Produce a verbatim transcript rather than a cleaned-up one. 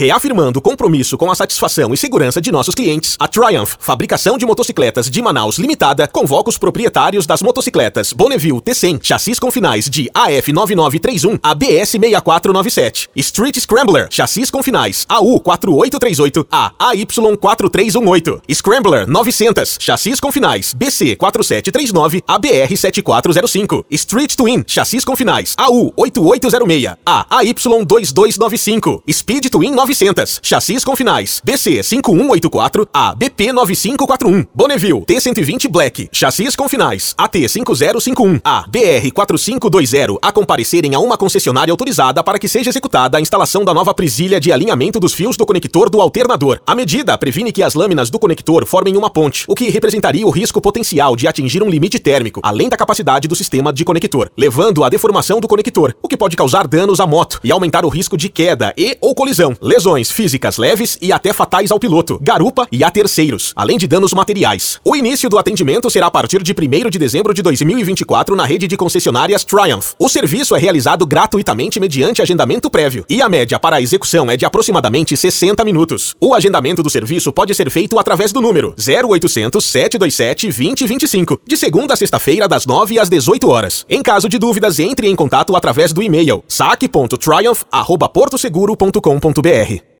Reafirmando o compromisso com a satisfação e segurança de nossos clientes, a Triumph, fabricação de motocicletas de Manaus Limitada, convoca os proprietários das motocicletas Bonneville T cem, chassis com finais de A F nove nove três um a B S seis quatro nove sete, Street Scrambler, chassis com finais A U quatro oito três oito a A Y quatro três um oito, Scrambler novecentos, chassis com finais B C quatro sete três nove a B R sete quatro zero cinco, Street Twin, chassis com finais A U oito oito zero seis a A Y dois dois nove cinco, Speed Twin novecentos, chassis com finais B C cinco um oito quatro a B P nove cinco quatro um, Bonneville T cento e vinte Black, chassis com finais A T cinco zero cinco um a B R quatro cinco dois zero a comparecerem a uma concessionária autorizada para que seja executada a instalação da nova presilha de alinhamento dos fios do conector do alternador. A medida previne que as lâminas do conector formem uma ponte, o que representaria o risco potencial de atingir um limite térmico, além da capacidade do sistema de conector, levando à deformação do conector, o que pode causar danos à moto e aumentar o risco de queda e ou colisão, lesões físicas leves e até fatais ao piloto, garupa e a terceiros, além de danos materiais. O início do atendimento será a partir de primeiro de dezembro de dois mil e vinte e quatro na rede de concessionárias Triumph. O serviço é realizado gratuitamente mediante agendamento prévio e a média para a execução é de aproximadamente sessenta minutos. O agendamento do serviço pode ser feito através do número zero oitocentos, sete dois sete, dois zero dois cinco, de segunda a sexta-feira das nove às dezoito horas. Em caso de dúvidas, entre em contato através do e-mail saque ponto triumph arroba portoseguro ponto com ponto br.